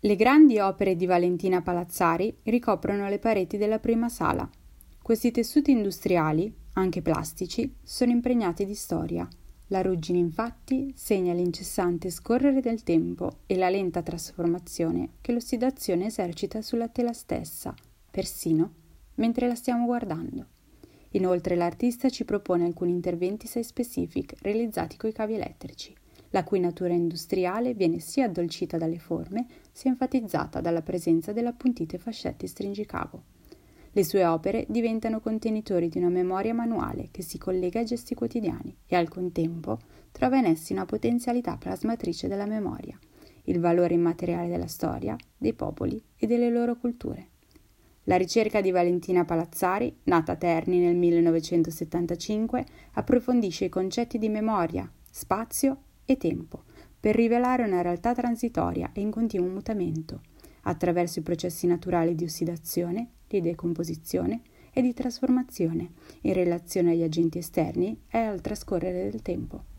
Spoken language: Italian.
Le grandi opere di Valentina Palazzari ricoprono le pareti della prima sala. Questi tessuti industriali, anche plastici, sono impregnati di storia. La ruggine, infatti, segna l'incessante scorrere del tempo e la lenta trasformazione che l'ossidazione esercita sulla tela stessa, persino mentre la stiamo guardando. Inoltre l'artista ci propone alcuni interventi site-specific realizzati coi cavi elettrici, la cui natura industriale viene sia addolcita dalle forme, sia enfatizzata dalla presenza delle appuntite fascette stringicavo. Le sue opere diventano contenitori di una memoria manuale che si collega ai gesti quotidiani e al contempo trova in essi una potenzialità plasmatrice della memoria, il valore immateriale della storia, dei popoli e delle loro culture. La ricerca di Valentina Palazzari, nata a Terni nel 1975, approfondisce i concetti di memoria, spazio e tempo, per rivelare una realtà transitoria e in continuo mutamento, attraverso i processi naturali di ossidazione, di decomposizione e di trasformazione, in relazione agli agenti esterni e al trascorrere del tempo.